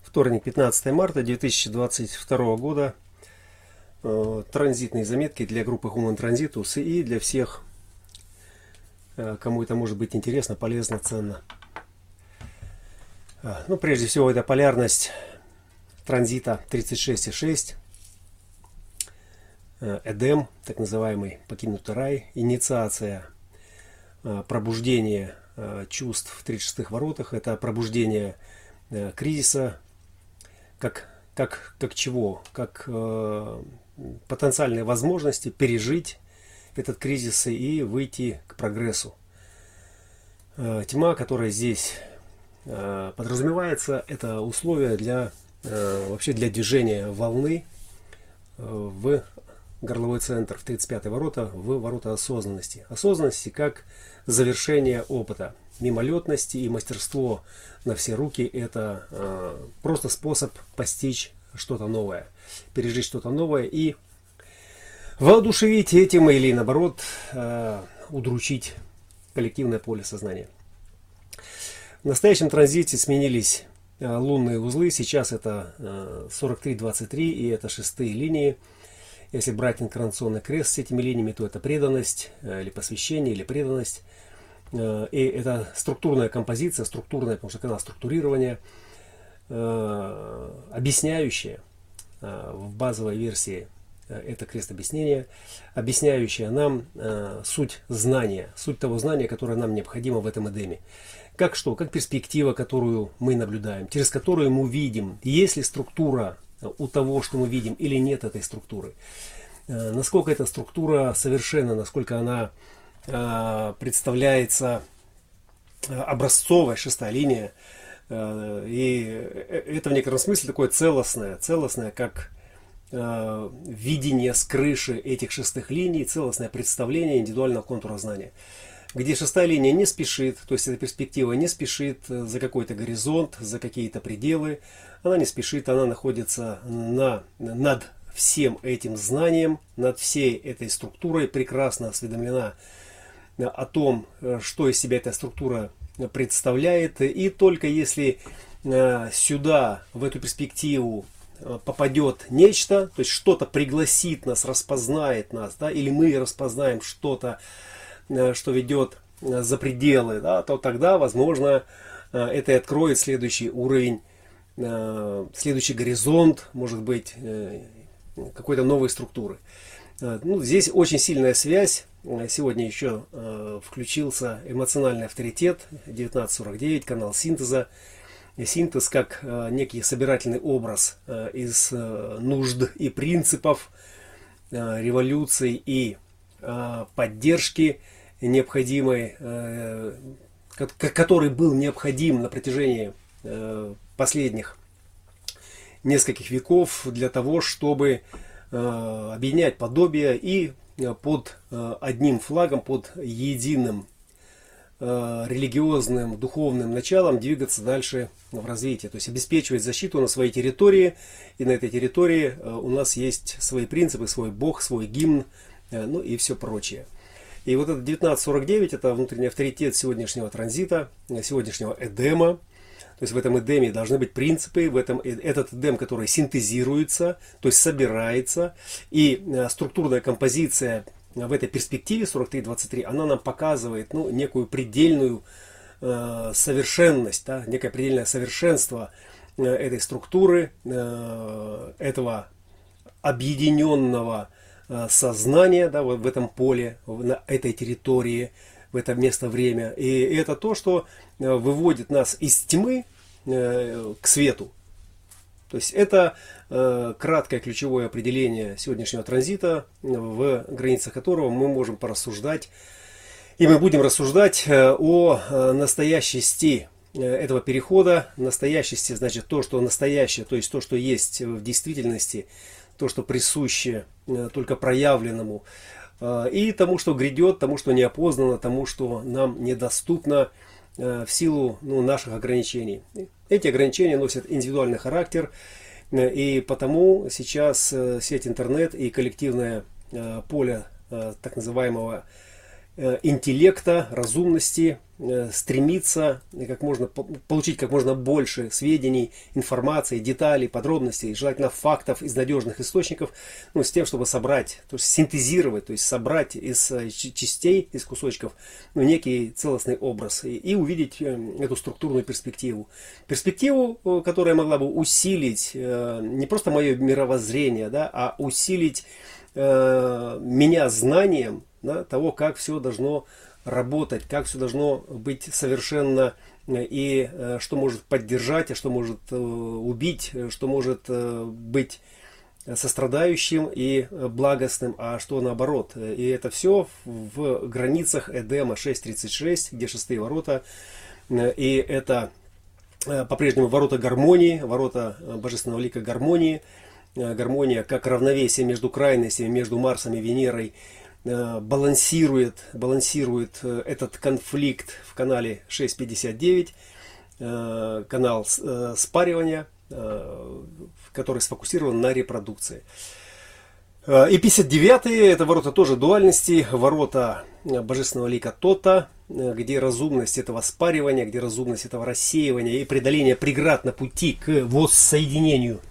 Вторник, 15 марта 2022 года. Транзитные заметки для группы Human Transitus и для всех, кому это может быть интересно, полезно, ценно. Ну, прежде всего, это полярность транзита 36,6. Эдем, так называемый покинутый рай, инициация пробуждения чувств в 36-х воротах, это пробуждение кризиса, как чего? Как потенциальной возможности пережить этот кризис и выйти к прогрессу. Тьма, которая здесь подразумевается, это условия для вообще для движения волны в горловой центр, в 35-е ворота, в ворота осознанности. Осознанности как завершение опыта. Мимолетности и мастерство на все руки – это просто способ постичь что-то новое, пережить что-то новое и воодушевить этим или наоборот удручить коллективное поле сознания. В настоящем транзите сменились лунные узлы, сейчас это 43-23 и это шестые линии. Если брать инкарнационный крест с этими линиями, то это преданность или посвящение, или преданность. И это структурная композиция, структурная, потому что канал структурирования, объясняющая в базовой версии это крест объяснения, объясняющая нам суть знания, суть того знания, которое нам необходимо в этом эдеме. Как что? Как перспектива, которую мы наблюдаем, через которую мы видим, есть ли структура у того, что мы видим, или нет этой структуры. Насколько эта структура совершенна, насколько она представляется образцовая, шестая линия. И это в некотором смысле такое целостное, как видение с крыши этих шестых линий, целостное представление индивидуального контура знания. Где шестая линия не спешит, то есть эта перспектива не спешит за какой-то горизонт, за какие-то пределы. Она не спешит, она находится над всем этим знанием, над всей этой структурой, прекрасно осведомлена о том, что из себя эта структура представляет. И только если сюда, в эту перспективу, попадет нечто, то есть что-то пригласит нас, распознает нас, да, или мы распознаем что-то, что ведет за пределы, да, то тогда, возможно, это и откроет следующий уровень, следующий горизонт, может быть, какой-то новой структуры. Ну, здесь очень сильная связь. Сегодня еще включился эмоциональный авторитет 1949, канал синтеза. Синтез как некий собирательный образ из нужд и принципов, революций и поддержки необходимой, который был необходим на протяжении последних нескольких веков для того, чтобы объединять подобие и под одним флагом, под единым религиозным, духовным началом двигаться дальше в развитии. То есть обеспечивать защиту на своей территории. И на этой территории у нас есть свои принципы, свой бог, свой гимн, ну и все прочее. И вот это 1949, это внутренний авторитет сегодняшнего транзита, сегодняшнего эдема. То есть в этом эдеме должны быть принципы, этот эдем, который синтезируется, то есть собирается. И структурная композиция в этой перспективе 43-23, она нам показывает некую предельную совершенность, да, некое предельное совершенство этой структуры, этого объединенного сознания, да, вот в этом поле, на этой территории, в это место-время. И это то, что выводит нас из тьмы к свету. То есть это краткое ключевое определение сегодняшнего транзита, в границах которого мы можем порассуждать. И мы будем рассуждать о настоящести этого перехода. Настоящести значит то, что настоящее, то есть то, что есть в действительности, то, что присуще только проявленному, и тому, что грядет, тому, что неопознано, тому, что нам недоступно в силу наших ограничений. Эти ограничения носят индивидуальный характер, и потому сейчас сеть интернет и коллективное поле так называемого интеллекта, разумности, стремиться получить как можно больше сведений, информации, деталей, подробностей, желательно фактов из надежных источников, ну, с тем, чтобы собрать, то есть синтезировать, то есть собрать из частей, из кусочков, ну, некий целостный образ и увидеть эту структурную перспективу. Перспективу, которая могла бы усилить не просто мое мировоззрение, да, а усилить меня знанием, да, того, как все должно работать, как все должно быть совершенно, и что может поддержать, а что может убить, что может быть сострадающим и благостным, а что наоборот. И это все в границах Эдема 6.36, где шестые ворота, и это по-прежнему ворота гармонии, ворота божественного лика гармонии, гармония как равновесие между крайностями, между Марсом и Венерой, балансирует этот конфликт в канале 6.59, канал спаривания, который сфокусирован на репродукции. И 59-е это ворота тоже дуальности, ворота божественного лика Тота, где разумность этого спаривания, где разумность этого рассеивания и преодоления преград на пути к воссоединению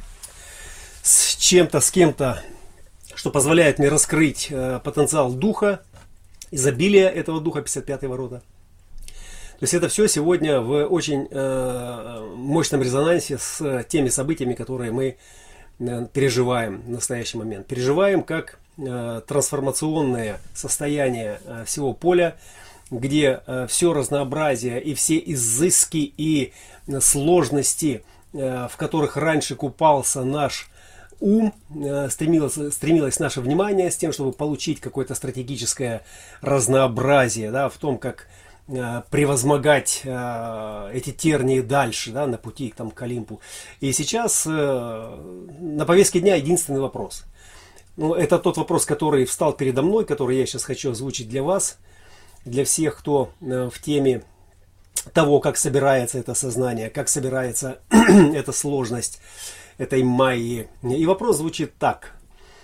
с чем-то, с кем-то, что позволяет мне раскрыть потенциал духа, изобилие этого духа, 55-е ворота. То есть это все сегодня в очень мощном резонансе с теми событиями, которые мы переживаем в настоящий момент. Переживаем как трансформационное состояние всего поля, где все разнообразие и все изыски и сложности, в которых раньше купался наш ум, стремилось наше внимание с тем, чтобы получить какое-то стратегическое разнообразие, да, в том, как превозмогать эти тернии дальше, да, на пути там, к Олимпу. И сейчас на повестке дня единственный вопрос. Ну, это тот вопрос, который встал передо мной, который я сейчас хочу озвучить для вас, для всех, кто в теме того, как собирается это сознание, как собирается эта сложность этой майи. И вопрос звучит так.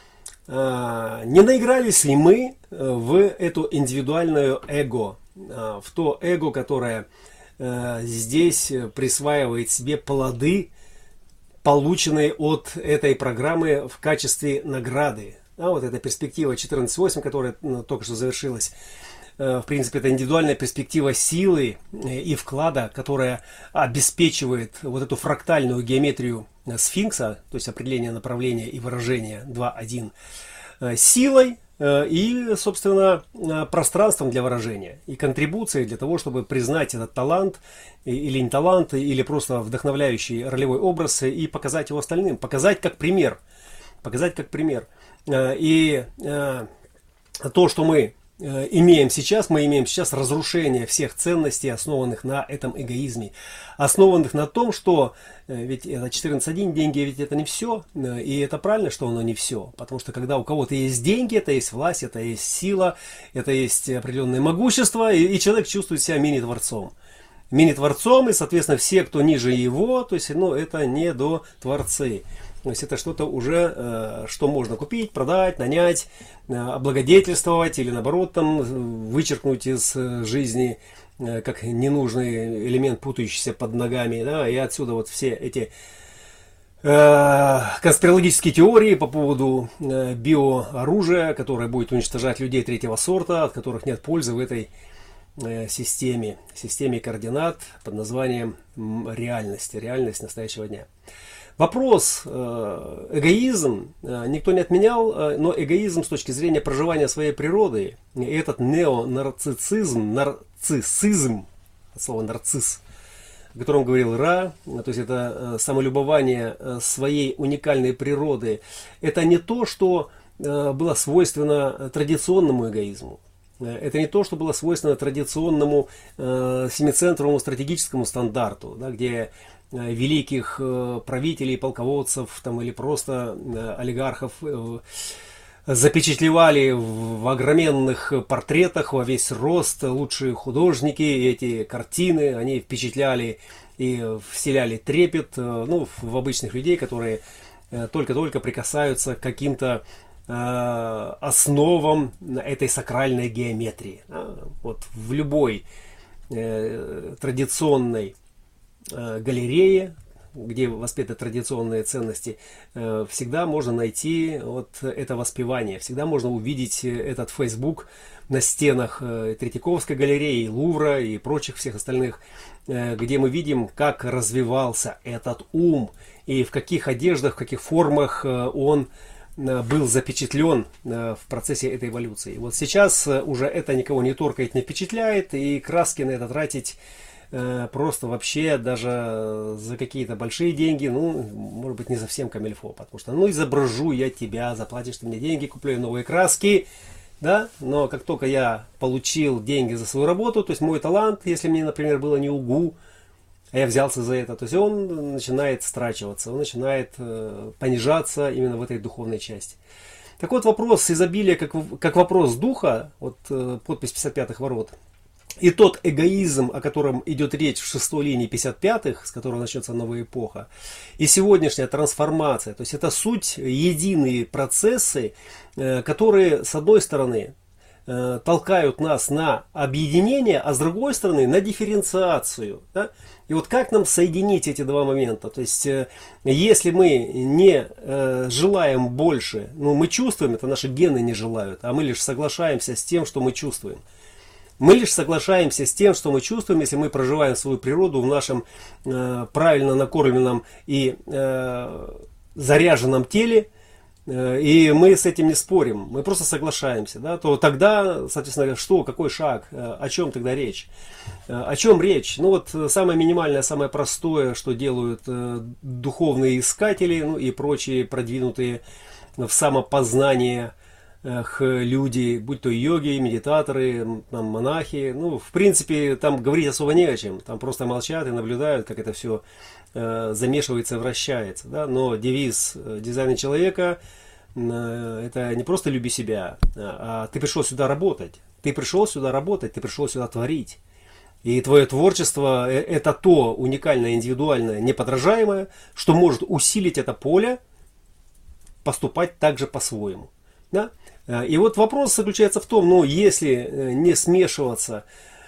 Не наигрались ли мы в эту индивидуальную эго, в то эго, которое здесь присваивает себе плоды, полученные от этой программы в качестве награды? Вот эта перспектива 14.8, которая только что завершилась. В принципе, это индивидуальная перспектива силы и вклада, которая обеспечивает вот эту фрактальную геометрию сфинкса, то есть определение направления и выражения 2.1, силой и, собственно, пространством для выражения и контрибуцией для того, чтобы признать этот талант или не талант, или просто вдохновляющий ролевой образ и показать его остальным, показать как пример. И то, что мы имеем сейчас разрушение всех ценностей, основанных на этом эгоизме, основанных на том, что ведь это 14.1, деньги ведь это не все, и это правильно, что оно не все, потому что когда у кого-то есть деньги, это есть власть, это есть сила, это есть определенное могущество, и человек чувствует себя мини-творцом, и, соответственно, все, кто ниже его, то есть, это не до творцы. То есть это что-то уже, что можно купить, продать, нанять, облагодетельствовать или наоборот там вычеркнуть из жизни как ненужный элемент, путающийся под ногами. Да? И отсюда вот все эти конспирологические теории по поводу биооружия, которое будет уничтожать людей третьего сорта, от которых нет пользы в этой системе координат под названием реальность настоящего дня. Вопрос эгоизм никто не отменял, но эгоизм с точки зрения проживания своей природы, и этот неонарциссизм, от слова нарцисс, о котором говорил Ра, то есть это самолюбование своей уникальной природы, это не то, что было свойственно традиционному эгоизму. Это не то, что было свойственно традиционному семицентровому стратегическому стандарту, да, где великих правителей, полководцев там, или просто олигархов запечатлевали в огроменных портретах во весь рост лучшие художники. Эти картины, они впечатляли и вселяли трепет в обычных людей, которые только-только прикасаются к каким-то основам этой сакральной геометрии. Вот в любой традиционной галерее, где воспеты традиционные ценности, всегда можно найти вот это воспевание, всегда можно увидеть этот Facebook на стенах Третьяковской галереи, Лувра и прочих всех остальных, где мы видим, как развивался этот ум и в каких одеждах, в каких формах он был запечатлен в процессе этой эволюции. Вот сейчас уже это никого не торкает, не впечатляет, и краски на это тратить просто вообще даже за какие-то большие деньги, ну, может быть, не совсем камильфо, потому что, ну, изображу я тебя, заплатишь ты мне деньги, куплю новые краски, да, но как только я получил деньги за свою работу, то есть мой талант, если мне, например, было не угу, а я взялся за это, то есть он начинает страчиваться, он начинает понижаться именно в этой духовной части. Так вот, вопрос изобилия как вопрос духа, вот подпись 55-х ворот, и тот эгоизм, о котором идет речь в 6-й линии 55-х, с которого начнется новая эпоха, и сегодняшняя трансформация, то есть это суть единые процессы, которые, с одной стороны, толкают нас на объединение, а с другой стороны на дифференциацию. Да? И вот как нам соединить эти два момента? То есть, если мы не желаем больше, ну, мы чувствуем, это наши гены не желают, а мы лишь соглашаемся с тем, что мы чувствуем. Мы лишь соглашаемся с тем, что мы чувствуем, если мы проживаем свою природу в нашем правильно накормленном и заряженном теле, и мы с этим не спорим, мы просто соглашаемся, да, то тогда, соответственно, что, какой шаг, о чем тогда речь? О чем речь? Ну вот самое минимальное, самое простое, что делают духовные искатели, ну и прочие продвинутые в самопознание люди, будь то йоги, медитаторы, там, монахи, ну, в принципе, там говорить особо не о чем, там просто молчат и наблюдают, как это все замешивается и вращается, да? Но девиз дизайна человека это не просто люби себя, а ты пришел сюда работать, ты пришел сюда работать, ты пришел сюда творить. И твое творчество это то уникальное, индивидуальное, неподражаемое, что может усилить это поле, поступать также по-своему. Да? И вот вопрос заключается в том, ну, если не смешиваться,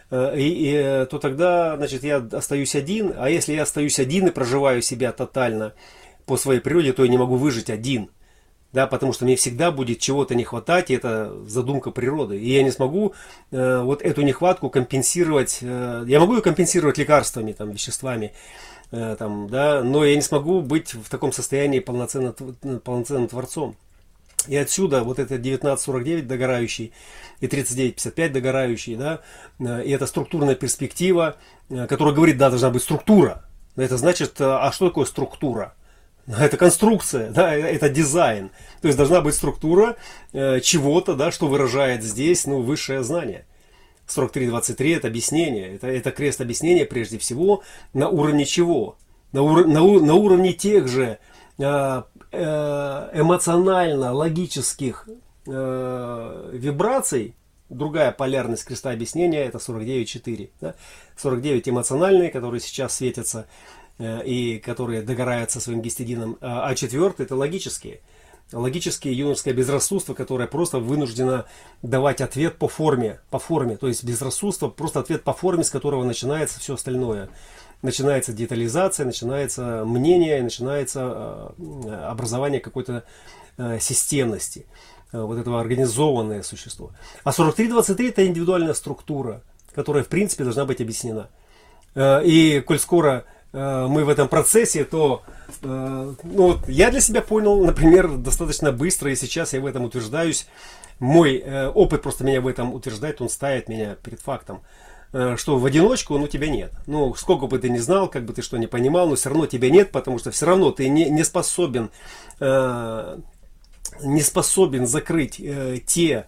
то тогда, значит, я остаюсь один, а если я остаюсь один и проживаю себя тотально по своей природе, то я не могу выжить один, да, потому что мне всегда будет чего-то не хватать, и это задумка природы, и я не смогу вот эту нехватку компенсировать, я могу ее компенсировать лекарствами, там, веществами, там, да, но я не смогу быть в таком состоянии полноценным творцом. И отсюда вот это 1949 догорающий и 3955 догорающий, да, и это структурная перспектива, которая говорит, да, должна быть структура. Это значит, а что такое структура? Это конструкция, да, это дизайн. То есть должна быть структура чего-то, да, что выражает здесь, ну, высшее знание. 4323 это объяснение, это крест объяснения прежде всего на уровне чего? На уровне тех же эмоционально-логических вибраций. Другая полярность креста объяснения это 49.4. Да? 49 эмоциональные, которые сейчас светятся и которые догорают со своим гистидином. А четвертый это логические. Логические юношеское безрассудство, которое просто вынуждено давать ответ по форме. То есть безрассудство просто ответ по форме, с которого начинается все остальное. Начинается детализация, начинается мнение, начинается образование какой-то системности, вот этого организованное существо. А 43.23 это индивидуальная структура, которая в принципе должна быть объяснена. И коль скоро мы в этом процессе, то ну, вот я для себя понял, например, достаточно быстро, и сейчас я в этом утверждаюсь. Мой опыт просто меня в этом утверждает, он ставит меня перед фактом, что в одиночку, ну, тебя нет. Ну, сколько бы ты ни знал, как бы ты что ни понимал, но все равно тебя нет, потому что все равно ты не способен закрыть те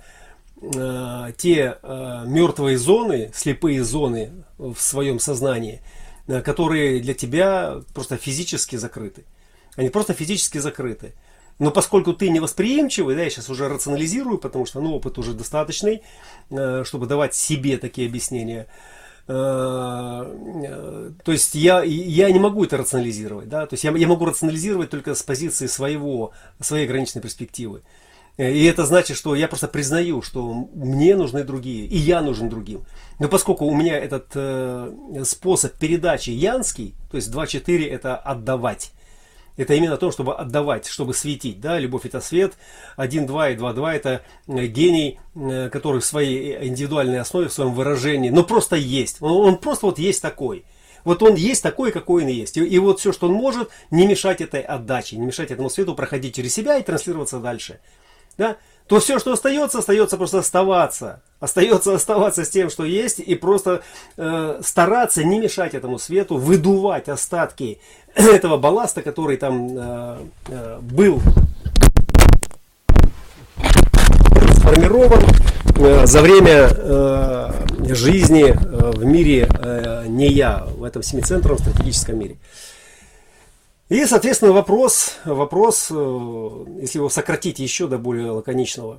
мертвые зоны, слепые зоны в своем сознании, которые для тебя просто физически закрыты. Они просто физически закрыты. Но поскольку ты невосприимчивый, да, я сейчас уже рационализирую, потому что опыт уже достаточный, чтобы давать себе такие объяснения. То есть я не могу это рационализировать. Да? То есть я могу рационализировать только с позиции своей ограниченной перспективы. И это значит, что я просто признаю, что мне нужны другие, и я нужен другим. Но поскольку у меня этот способ передачи янский, то есть 2-4 это отдавать. Это именно то, чтобы отдавать, чтобы светить. Да? Любовь это свет, 1-2 и 2-2 это гений, который в своей индивидуальной основе, в своем выражении, но просто есть. Он просто вот есть такой. Вот он есть такой, какой он есть. И вот все, что он может, не мешать этой отдаче, не мешать этому свету проходить через себя и транслироваться дальше. Да? То все, что остается просто оставаться. Оставаться с тем, что есть, и просто стараться не мешать этому свету, выдувать остатки этого балласта, который там был сформирован за время жизни в мире не я, в этом семицентровом стратегическом мире. И, соответственно, вопрос, если его сократить еще до более лаконичного,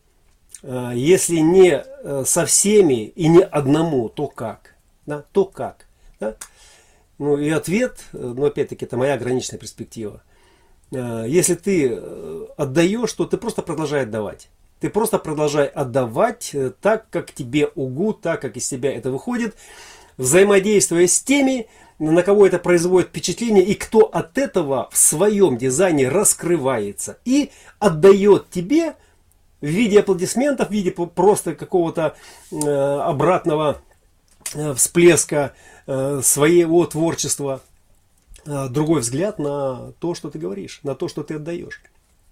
если не со всеми и не одному, то как? Да? То как? Да? Ну и ответ, но опять-таки это моя ограниченная перспектива. Если ты отдаешь, то ты просто продолжай отдавать. Ты просто продолжай отдавать так, как тебе угу, так, как из тебя это выходит, взаимодействуя с теми, на кого это производит впечатление, и кто от этого в своем дизайне раскрывается и отдает тебе в виде аплодисментов, в виде просто какого-то обратного всплеска своего творчества, другой взгляд на то, что ты говоришь, на то, что ты отдаешь.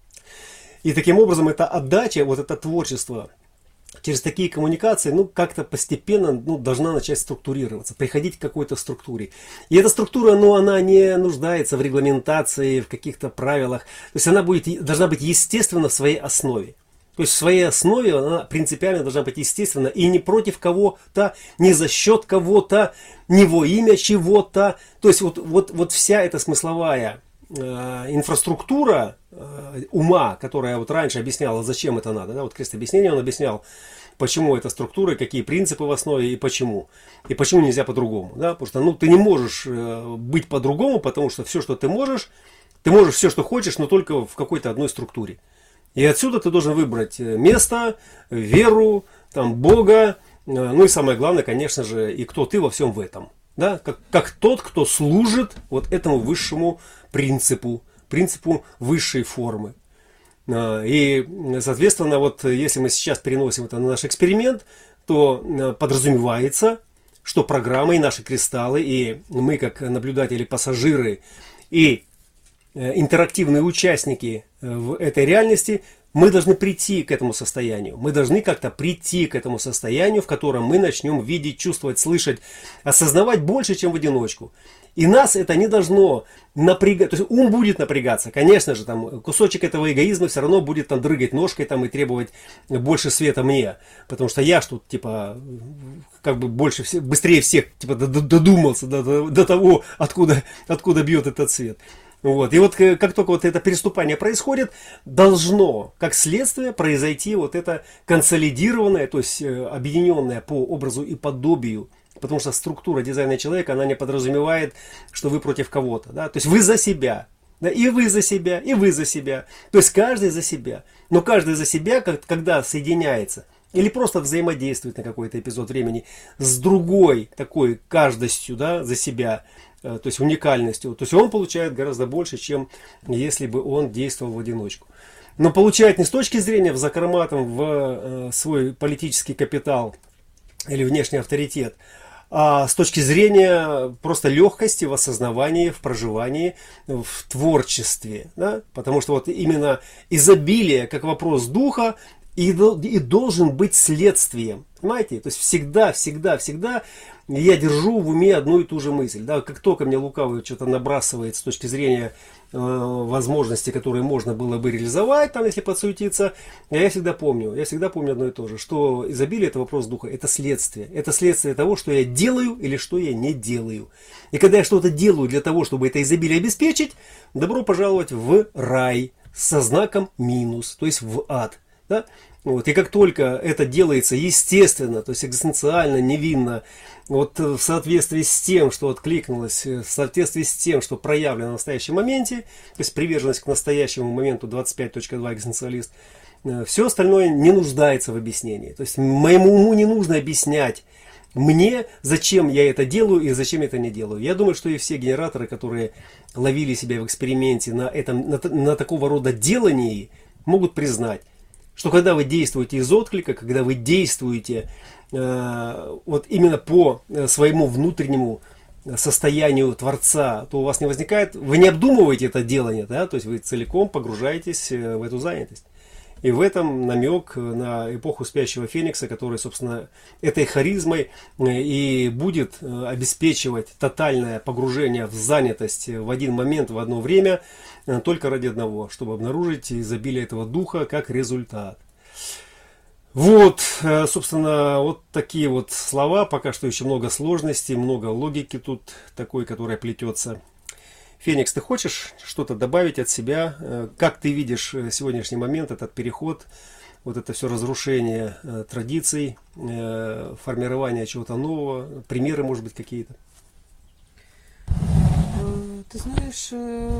И таким образом эта отдача, вот это творчество, через такие коммуникации, ну, как-то постепенно, ну, должна начать структурироваться, приходить к какой-то структуре. И эта структура, ну, она не нуждается в регламентации, в каких-то правилах. То есть она должна быть естественно в своей основе. То есть в своей основе она принципиально должна быть естественна и не против кого-то, не за счет кого-то, не во имя чего-то. То есть вот вся эта смысловая инфраструктура ума, которая вот раньше объясняла, зачем это надо. Да? Вот крест объяснения он объяснял, почему эта структура, какие принципы в основе и почему. И почему нельзя по-другому. Да? Потому что ты не можешь быть по-другому, потому что все, что ты можешь все, что хочешь, но только в какой-то одной структуре. И отсюда ты должен выбрать место, веру, там, Бога, ну и самое главное, конечно же, и кто ты во всем в этом. Да? Как тот, кто служит вот этому высшему принципу высшей формы. И, соответственно, вот если мы сейчас переносим это на наш эксперимент, то подразумевается, что программа и наши кристаллы, и мы как наблюдатели, пассажиры и интерактивные участники в этой реальности, мы должны прийти к этому состоянию. Мы должны как-то прийти к этому состоянию, в котором мы начнем видеть, чувствовать, слышать, осознавать больше, чем в одиночку. И нас это не должно напрягать. То есть ум будет напрягаться. Конечно же, там кусочек этого эгоизма все равно будет там дрыгать ножкой там, и требовать больше света мне. Потому что я ж тут, типа, как бы быстрее всех типа, додумался до того, откуда бьет этот свет. Вот. И вот как только вот это переступание происходит, должно, как следствие, произойти вот это консолидированное, то есть объединенное по образу и подобию. Потому что структура дизайна человека, она не подразумевает, что вы против кого-то. Да? То есть вы за себя. Да? И вы за себя, и вы за себя. То есть каждый за себя. Но каждый за себя, когда соединяется, или просто взаимодействует на какой-то эпизод времени с другой такой каждостью, да, за себя, то есть уникальностью, то есть он получает гораздо больше, чем если бы он действовал в одиночку. Но получает не с точки зрения в закроматом в свой политический капитал или внешний авторитет, а с точки зрения просто легкости в осознавании, в проживании, в творчестве. Да? Потому что вот именно изобилие как вопрос духа и должен быть следствием. Понимаете? То есть всегда я держу в уме одну и ту же мысль. Да? Как только мне лукавый что-то набрасывает с точки зрения возможностей, которые можно было бы реализовать, там, если подсуетиться, я всегда помню одно и то же, что изобилие это вопрос духа, это следствие. Это следствие того, что я делаю или что я не делаю. И когда я что-то делаю для того, чтобы это изобилие обеспечить, добро пожаловать в рай со знаком минус, то есть в ад. Да? Вот. И как только это делается естественно, то есть экзистенциально, невинно, вот в соответствии с тем, что откликнулось, в соответствии с тем, что проявлено в настоящем моменте, то есть приверженность к настоящему моменту 25.2 экзистенциалист, Все остальное не нуждается в объяснении. То есть моему уму не нужно объяснять мне, зачем я это делаю и зачем я это не делаю. Я думаю, что и все генераторы, которые ловили себя в эксперименте на такого рода делании, могут признать, что когда вы действуете из отклика, когда вы действуете вот именно по своему внутреннему состоянию Творца, то у вас не возникает, вы не обдумываете это делание, да, то есть вы целиком погружаетесь в эту занятость. И в этом намек на эпоху спящего Феникса, который, собственно, этой харизмой и будет обеспечивать тотальное погружение в занятость в один момент, в одно время, только ради одного, чтобы обнаружить изобилие этого духа как результат. Вот, собственно, вот такие вот слова. Пока что еще много сложностей, много логики тут такой, которая плетется. Феникс, ты хочешь что-то добавить от себя? Как ты видишь сегодняшний момент, этот переход, вот это все разрушение традиций, формирование чего-то нового, примеры, может быть, какие-то? Ты знаешь,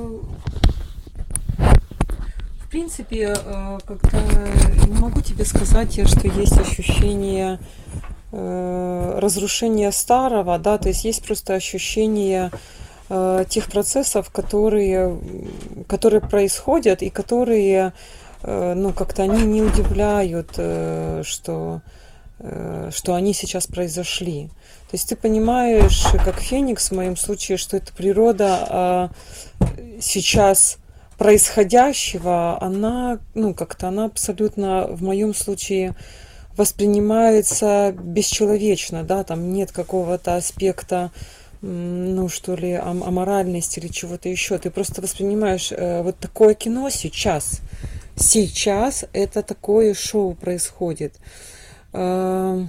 в принципе, когда не могу тебе сказать, что есть ощущение разрушения старого, да, то есть просто ощущение тех процессов, которые происходят и которые, ну, как-то они не удивляют, что они сейчас произошли. То есть ты понимаешь, как Феникс в моем случае, что это природа сейчас происходящего, она, ну, как-то она абсолютно в моем случае воспринимается бесчеловечно, да, там нет какого-то аспекта, ну, что ли, аморальности или чего-то еще. Ты просто воспринимаешь вот такое кино сейчас. Сейчас это такое шоу происходит. Я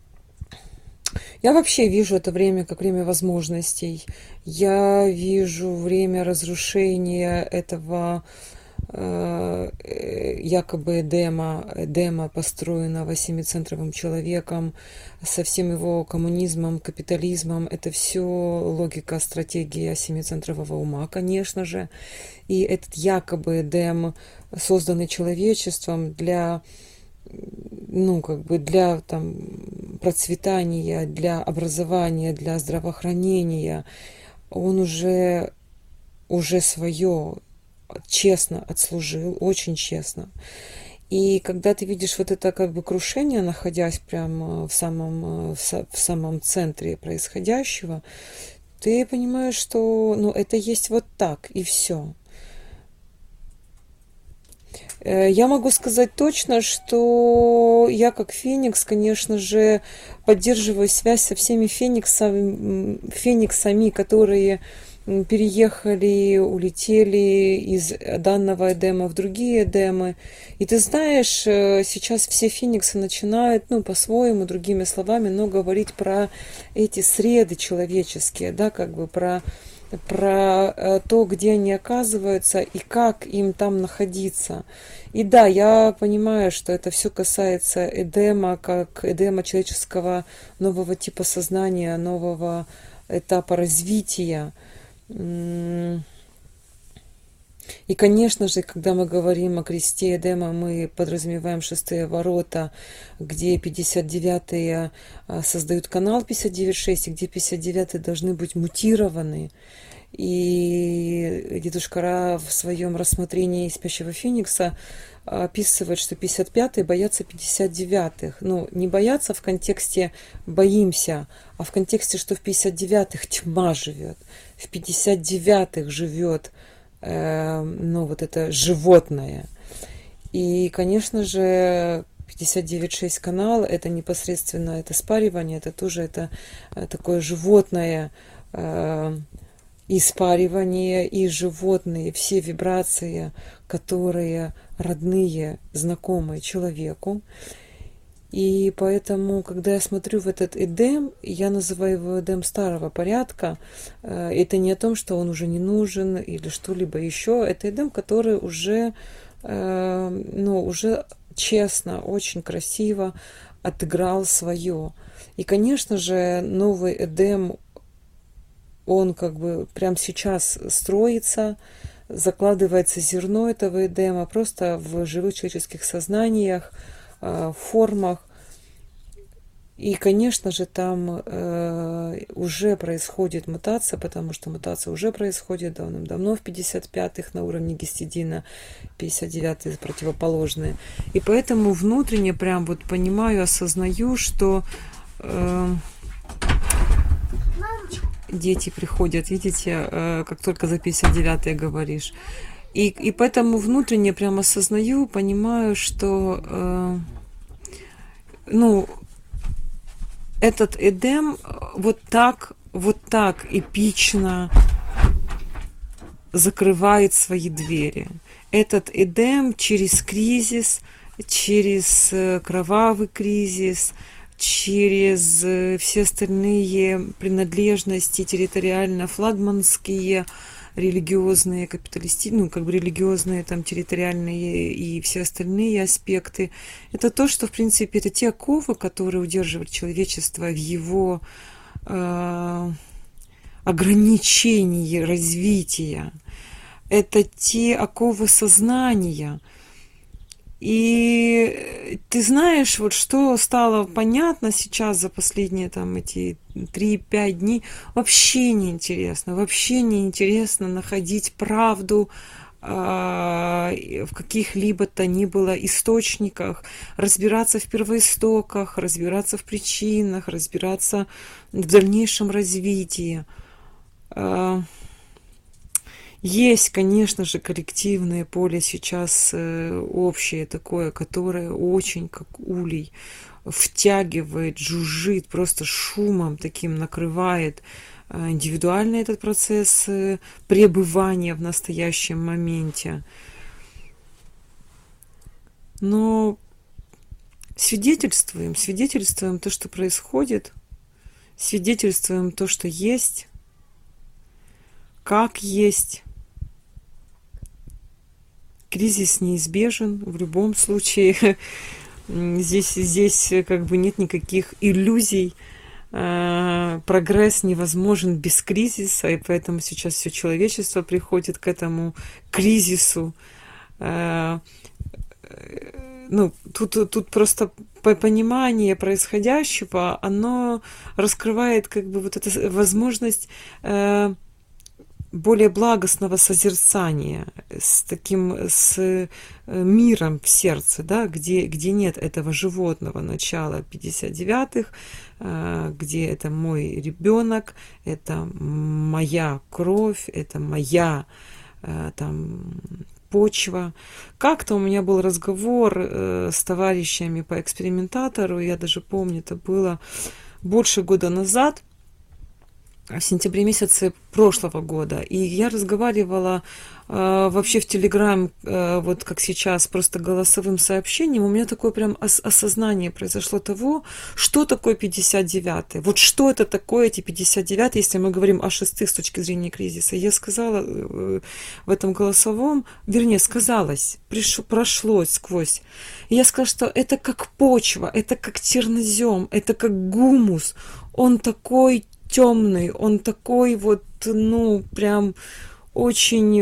вообще вижу это время как время возможностей. Я вижу время разрушения этого якобы Эдема, построенного семицентровым человеком, со всем его коммунизмом, капитализмом. Это все логика, стратегия семицентрового ума, конечно же. И этот якобы Эдем, созданный человечеством для, ну, как бы для там процветания, для образования, для здравоохранения, он уже свое честно отслужил, очень честно. И когда ты видишь вот это как бы крушение, находясь прямо в самом центре происходящего, ты понимаешь, что, ну, это есть вот так, и все. Я могу сказать точно, что я как Феникс, конечно же, поддерживаю связь со всеми фениксами, которые переехали, улетели из данного Эдема в другие Эдемы. И ты знаешь, сейчас все фениксы начинают, ну, по-своему, другими словами, но говорить про эти среды человеческие, да, как бы про то, где они оказываются и как им там находиться. И да, я понимаю, что это все касается Эдема, как Эдема человеческого нового типа сознания, нового этапа развития. И, конечно же, когда мы говорим о кресте Эдема, мы подразумеваем шестые ворота, где 59-е создают канал 59.6, и где 59-е должны быть мутированы. И дедушка Ра в своем рассмотрении спящего Феникса описывает, что 55-е боятся 59-х. Ну, не боятся в контексте боимся, а в контексте, что в 59-х тьма живет, в 59-х живет, ну, вот это животное. И, конечно же, 59.6 канал, это непосредственно, это спаривание, это тоже это такое животное и спаривание, и животные, все вибрации, которые родные, знакомые человеку. И поэтому, когда я смотрю в этот Эдем, я называю его Эдем старого порядка, это не о том, что он уже не нужен или что-либо еще, это Эдем, который уже, ну, уже честно, очень красиво отыграл свое. И, конечно же, новый Эдем, он как бы прямо сейчас строится, закладывается зерно этого Эдема просто в живых человеческих сознаниях, формах. И, конечно же, там уже происходит мутация, потому что мутация уже происходит давным-давно в 55-х на уровне гистидина, 59-е противоположные. И поэтому внутренне прям вот понимаю, осознаю, что дети приходят, видите, как только за 59-е говоришь. И поэтому внутренне прям осознаю, понимаю, что этот Эдем вот так эпично закрывает свои двери. Этот Эдем через кризис, через кровавый кризис, через все остальные принадлежности территориально-флагманские, религиозные, религиозные, там, территориальные и все остальные аспекты. Это то, что, в принципе, это те оковы, которые удерживают человечество в его ограничении развития. Это те оковы сознания. И ты знаешь, вот что стало понятно сейчас за последние там эти 3-5 дней, вообще не интересно находить правду в каких-либо то ни было источниках, разбираться в первоистоках, разбираться в причинах, разбираться в дальнейшем развитии. Есть, конечно же, коллективное поле сейчас общее такое, которое очень, как улей, втягивает, жужжит, просто шумом таким накрывает индивидуальный этот процесс пребывания в настоящем моменте. Но свидетельствуем то, что происходит, свидетельствуем то, что есть, как есть. Кризис неизбежен в любом случае. Здесь как бы нет никаких иллюзий. Прогресс невозможен без кризиса, и поэтому сейчас все человечество приходит к этому кризису. Тут просто понимание происходящего, оно раскрывает как бы вот эту возможность более благостного созерцания, с миром в сердце, да, где нет этого животного начала 59-х, где это мой ребенок, это моя кровь, это моя там почва. Как-то у меня был разговор с товарищами по экспериментатору, я даже помню, это было больше года назад, в сентябре месяце прошлого года. И я разговаривала вообще в Телеграм, вот как сейчас, просто голосовым сообщением. У меня такое прям осознание произошло того, что такое 59-й. Вот что это такое, эти 59-е, если мы говорим о шестых с точки зрения кризиса. Я сказала в этом голосовом, вернее, сказалось, прошлось сквозь. И я сказала, что это как почва, это как чернозем, это как гумус. Он такой темный, он такой вот, прям очень,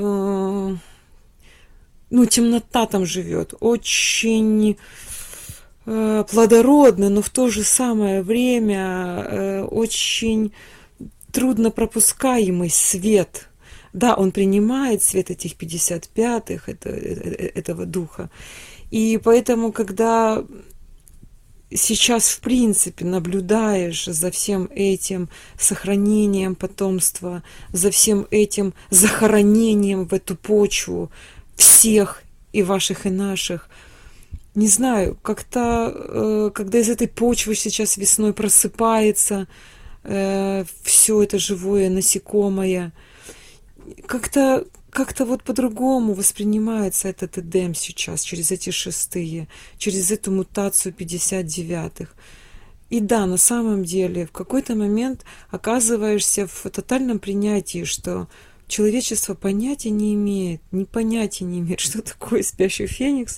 темнота там живет, очень плодородный, но в то же самое время очень трудно пропускаемый свет. Да, он принимает свет этих 55-х, этого духа. И поэтому, когда сейчас, в принципе, наблюдаешь за всем этим сохранением потомства, за всем этим захоронением в эту почву всех и ваших, и наших. Не знаю, как-то, когда из этой почвы сейчас весной просыпается все это живое насекомое, как-то вот по-другому воспринимается этот Эдем сейчас, через эти шестые, через эту мутацию 59-х. И да, на самом деле, в какой-то момент оказываешься в тотальном принятии, что человечество понятия не имеет, что такое спящий феникс,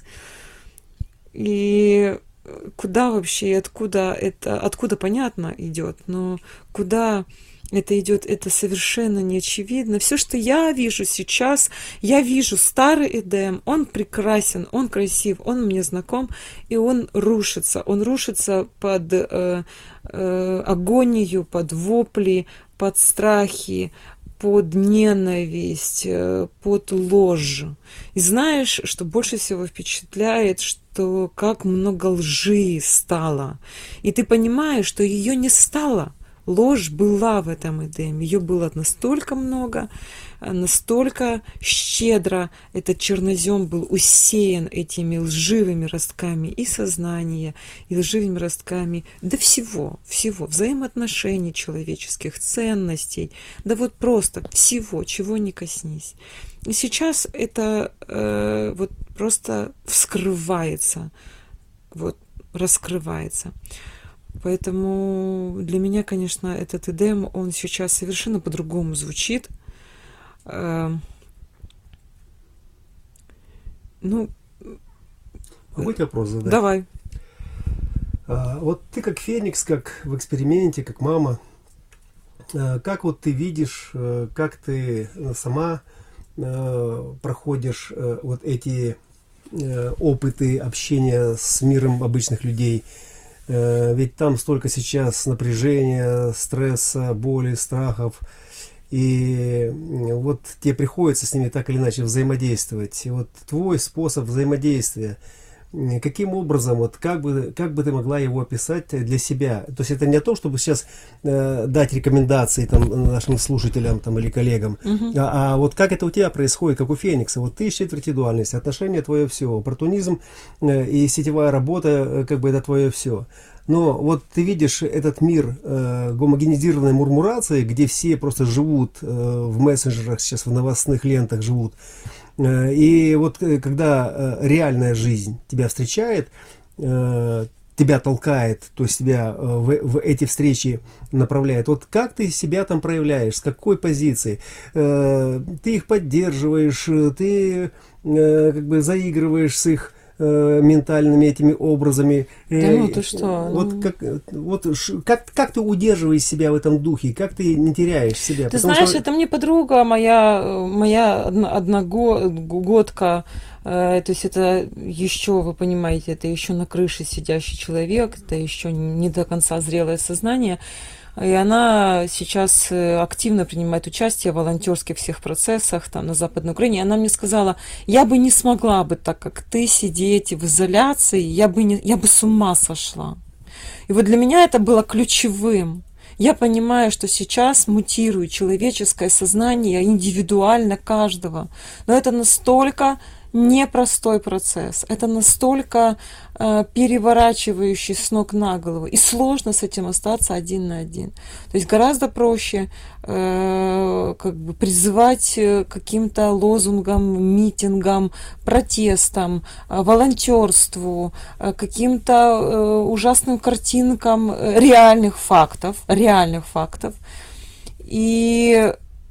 и куда вообще, откуда понятно идет, но куда Это идет, это совершенно не очевидно. Все, что я вижу сейчас, я вижу старый Эдем, он прекрасен, он красив, он мне знаком, и он рушится под агонию, под вопли, под страхи, под ненависть, под ложь. И знаешь, что больше всего впечатляет, что как много лжи стало. И ты понимаешь, что ее не стало. Ложь была в этом Эдеме, ее было настолько много, настолько щедро этот чернозем был усеян этими лживыми ростками и сознания, и лживыми ростками, да всего, взаимоотношений человеческих, ценностей, да вот просто всего, чего не коснись. И сейчас это вот просто вскрывается, вот раскрывается. Поэтому для меня, конечно, этот Эдем, он сейчас совершенно по-другому звучит. Ну, могу тебе вопрос задать? Давай. Вот ты как Феникс, как в эксперименте, как мама, как вот ты видишь, как ты сама проходишь вот эти опыты общения с миром обычных людей? Ведь там столько сейчас напряжения, стресса, боли, страхов. И вот тебе приходится с ними так или иначе взаимодействовать. И вот твой способ взаимодействия, каким образом, вот как бы ты могла его описать для себя? То есть это не о том, чтобы сейчас дать рекомендации там, нашим слушателям там, или коллегам, а вот как это у тебя происходит, как у Феникса. Вот ты четверть дуальность, отношения твое все, оппортунизм и сетевая работа, как бы это твое все. Но вот ты видишь этот мир гомогенизированной мурмурации, где все просто живут в мессенджерах, сейчас в новостных лентах живут. И вот когда реальная жизнь тебя встречает, тебя толкает, то есть тебя в эти встречи направляет. Вот как ты себя там проявляешь, с какой позиции? Ты их поддерживаешь, ты как бы заигрываешь с их ментальными этими образами. Да ну ты что? Вот как ты удерживаешь себя в этом духе, как ты не теряешь себя? Ты знаешь, это мне подруга, моя одногодка, то есть это еще, вы понимаете, это еще на крыше сидящий человек, это еще не до конца зрелое сознание. И она сейчас активно принимает участие в волонтерских всех процессах там, на Западной Украине. И она мне сказала, я бы не смогла бы так, как ты, сидеть в изоляции, я бы с ума сошла. И вот для меня это было ключевым. Я понимаю, что сейчас мутирует человеческое сознание индивидуально каждого. Но это настолько непростой процесс. Это настолько переворачивающий с ног на голову. И сложно с этим остаться один на один. То есть гораздо проще как бы призывать к каким-то лозунгам, митингам, протестам, волонтерству, каким-то ужасным картинкам реальных фактов. И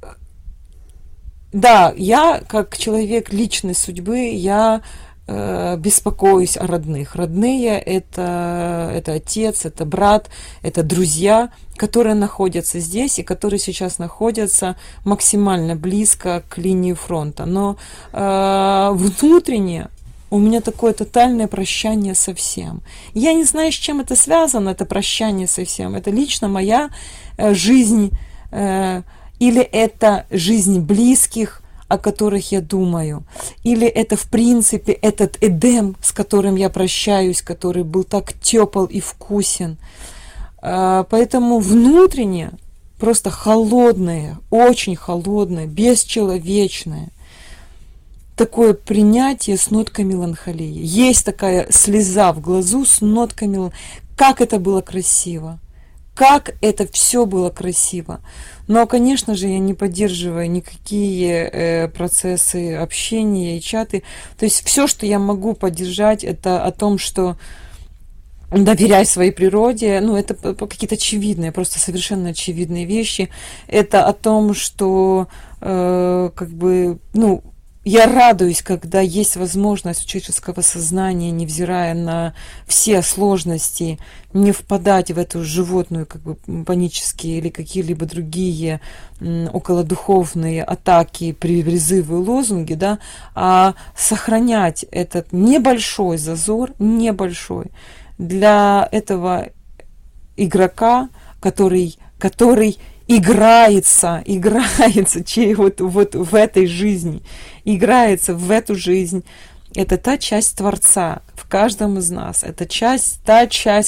да, я, как человек личной судьбы, я беспокоюсь о родных. Родные это отец, это брат, это друзья, которые находятся здесь и которые сейчас находятся максимально близко к линии фронта. Но внутренне у меня такое тотальное прощание со всем. Я не знаю, с чем это связано, это прощание со всем. Это лично моя жизнь, или это жизнь близких, о которых я думаю, или это в принципе этот Эдем, с которым я прощаюсь, который был так тепл и вкусен. Поэтому внутренне просто холодное, очень холодное, бесчеловечное такое принятие с ноткой меланхолии. Есть такая слеза в глазу с ноткой меланхолии. Как это было красиво! Как это все было красиво. Но, конечно же, я не поддерживаю никакие процессы общения и чаты. То есть все, что я могу поддержать, это о том, что доверяй своей природе. Ну, это какие-то очевидные, просто совершенно очевидные вещи. Это о том, что как бы, ну, я радуюсь, когда есть возможность у человеческого сознания, невзирая на все сложности, не впадать в эту животную, как бы, панические или какие-либо другие околодуховные атаки, призывы, лозунги, да, а сохранять этот небольшой зазор, небольшой, для этого игрока, который играется вот в этой жизни, играется в эту жизнь. Это та часть Творца в каждом из нас. Это та часть,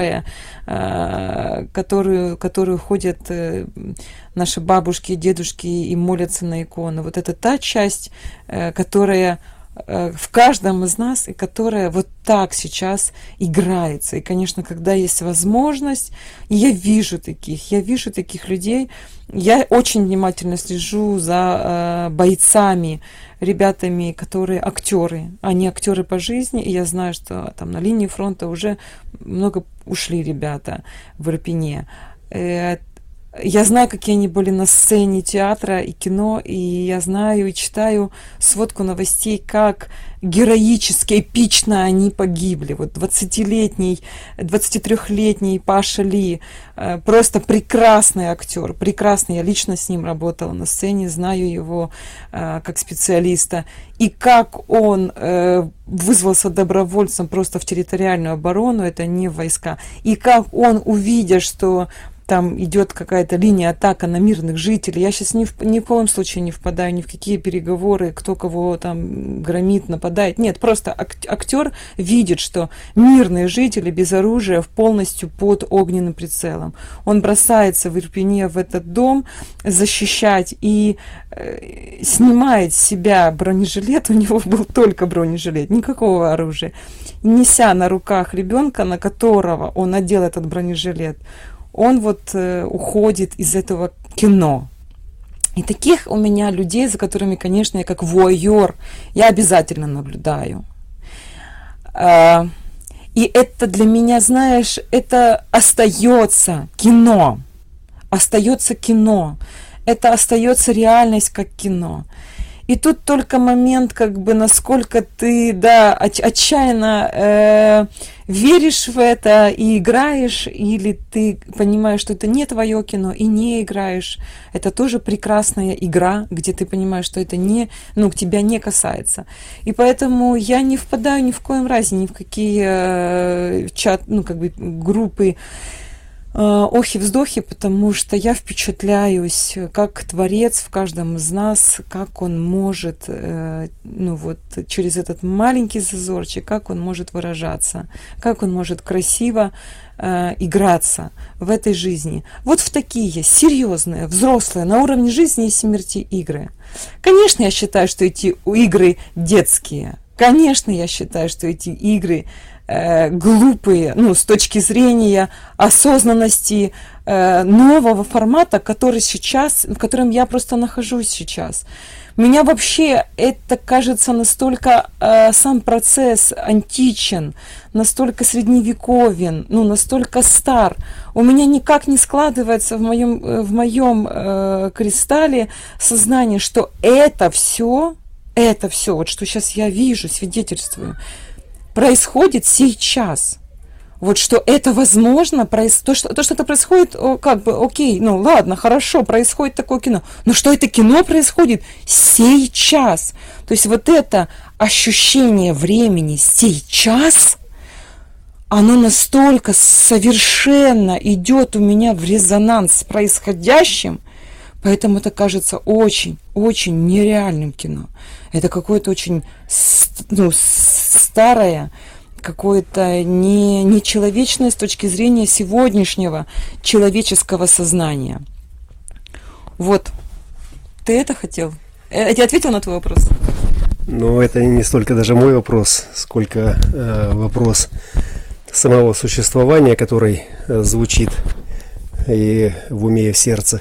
которую ходят наши бабушки и дедушки и молятся на иконы. Вот это та часть, которая в каждом из нас, и которая вот так сейчас играется. И, конечно, когда есть возможность, я вижу таких людей, я очень внимательно слежу за бойцами, ребятами, которые актеры, они актеры по жизни, и я знаю, что там на линии фронта уже много ушли ребята в Ирпене. Я знаю, какие они были на сцене театра и кино, и я знаю и читаю сводку новостей, как героически, эпично они погибли. Вот 23-летний Паша Ли, просто прекрасный актер, прекрасный. Я лично с ним работала на сцене, знаю его как специалиста. И как он вызвался добровольцем просто в территориальную оборону, это не войска. И как он, увидя, что там идет какая-то линия атака на мирных жителей. Я сейчас ни в коем случае не впадаю ни в какие переговоры, кто кого там громит, нападает. Нет, просто актер видит, что мирные жители без оружия полностью под огненным прицелом. Он бросается в Ирпене в этот дом защищать и снимает с себя бронежилет. У него был только бронежилет, никакого оружия. Неся на руках ребенка, на которого он надел этот бронежилет, он вот уходит из этого кино. И таких у меня людей, за которыми, конечно, я как вуайер, я обязательно наблюдаю. И это для меня, знаешь, это остается кино. Остается кино. Это остается реальность как кино. И тут только момент, как бы, насколько ты, да, отчаянно веришь в это и играешь, или ты понимаешь, что это не твое кино, и не играешь. Это тоже прекрасная игра, где ты понимаешь, что это не, тебя не касается. И поэтому я не впадаю ни в коем разе ни в какие группы охи-вздохи, потому что я впечатляюсь, как Творец в каждом из нас, как он может, через этот маленький зазорчик, как он может выражаться, как он может красиво играться в этой жизни. Вот в такие серьезные, взрослые, на уровне жизни и смерти игры. Конечно, я считаю, что эти игры детские. Конечно, я считаю, что эти игры глупые, с точки зрения осознанности нового формата, в котором я просто нахожусь сейчас. Меня вообще это кажется настолько сам процесс античен, настолько средневековен, настолько стар. У меня никак не складывается в моем кристалле сознание, что это все, вот что сейчас я вижу, свидетельствую, происходит сейчас. Вот что это возможно, то, что это происходит, окей, ладно, хорошо, происходит такое кино. Но что это кино происходит сейчас? То есть вот это ощущение времени сейчас, оно настолько совершенно идет у меня в резонанс с происходящим, поэтому это кажется очень, очень нереальным кино. Это какое-то очень старое, какое-то нечеловечное с точки зрения сегодняшнего человеческого сознания. Вот. Ты это хотел? Я ответил на твой вопрос? Это не столько даже мой вопрос, сколько вопрос самого существования, который звучит и в уме, и в сердце.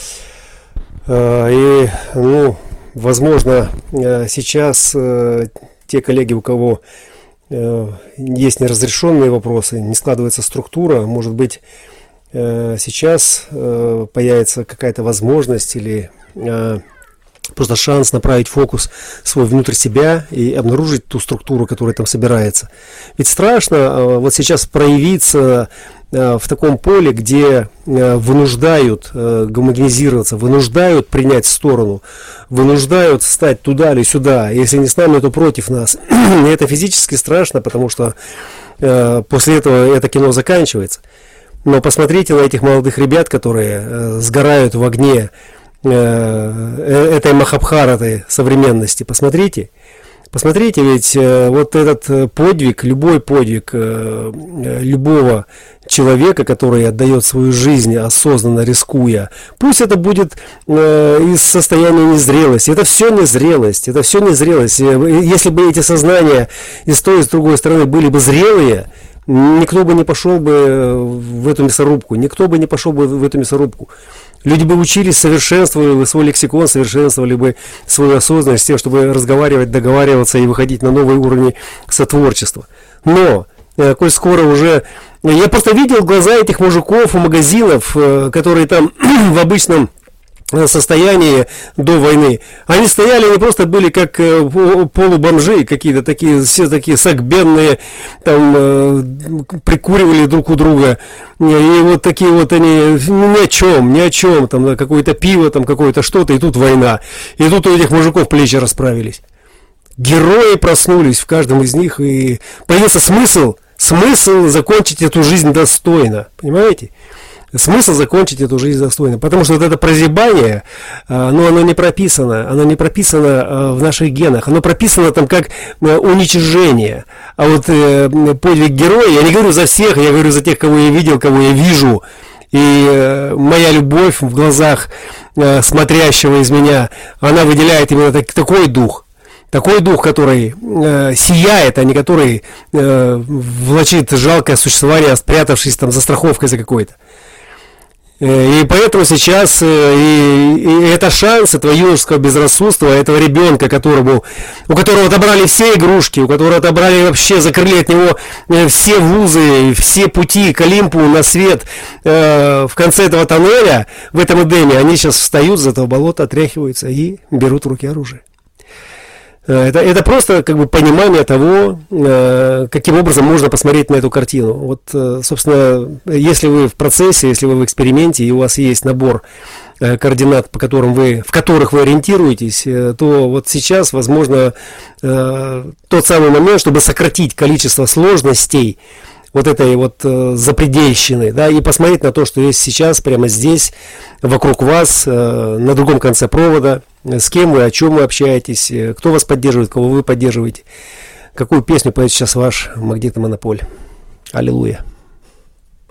И, возможно, сейчас те коллеги, у кого есть неразрешенные вопросы, не складывается структура, может быть, сейчас появится какая-то возможность или просто шанс направить фокус свой внутрь себя и обнаружить ту структуру, которая там собирается. Ведь страшно вот сейчас проявиться в таком поле, где вынуждают гомогенизироваться, вынуждают принять сторону, вынуждают встать туда или сюда. Если не с нами, то против нас. И это физически страшно, потому что после этого это кино заканчивается. Но посмотрите на этих молодых ребят, которые сгорают в огне этой Махабхараты современности. Посмотрите, ведь вот этот подвиг, любой подвиг любого человека, который отдает свою жизнь, осознанно рискуя, пусть это будет из состояния незрелости, это все незрелость. Если бы эти сознания и с той, и с другой стороны были бы зрелые, никто бы не пошел бы в эту мясорубку, Люди бы учились, совершенствовали бы свой лексикон, совершенствовали бы свою осознанность с тем, чтобы разговаривать, договариваться и выходить на новые уровни сотворчества. Но, коль скоро уже... Я просто видел глаза этих мужиков у магазинов, которые там в обычном состоянии до войны. Они стояли, они просто были как полубомжи какие-то, такие, все такие сагбенные, там прикуривали друг у друга. И вот такие вот они ни о чем, там какое-то пиво, там какое-то что-то, и тут война. И тут у этих мужиков плечи расправились. Герои проснулись в каждом из них, и появился смысл закончить эту жизнь достойно. Понимаете? Смысл закончить эту жизнь достойно. Потому что вот это прозябание, оно не прописано в наших генах. Оно прописано там как уничижение. А вот подвиг героя, я не говорю за всех, я говорю за тех, кого я видел, кого я вижу. И моя любовь в глазах смотрящего из меня, она выделяет именно такой дух. Такой дух, который сияет, а не который влачит жалкое существование, спрятавшись там за страховкой за какой-то. И поэтому сейчас и это шанс этого юношеского безрассудства, этого ребенка, у которого отобрали все игрушки, у которого отобрали вообще, закрыли от него все вузы, все пути к Олимпу на свет, в конце этого тоннеля, в этом Эдеме, они сейчас встают с этого болота, отряхиваются и берут в руки оружие. Это просто как бы понимание того, каким образом можно посмотреть на эту картину. Вот, собственно, если вы в процессе, если вы в эксперименте, и у вас есть набор координат, в которых вы ориентируетесь, то вот сейчас, возможно, тот самый момент, чтобы сократить количество сложностей вот этой вот запредельщины, да, и посмотреть на то, что есть сейчас, прямо здесь, вокруг вас, на другом конце провода, с кем вы, о чем вы общаетесь, кто вас поддерживает, кого вы поддерживаете, какую песню поет сейчас ваш Магдита Монополь. Аллилуйя.